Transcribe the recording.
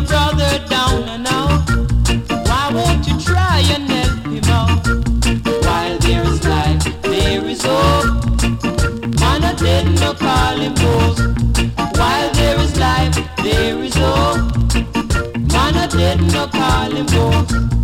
your brother down and out? Why won't you try and help him out? While there is life, there is hope. Man a dead, no call him ghost. While there is life, there is hope. Man a dead, no call him ghost.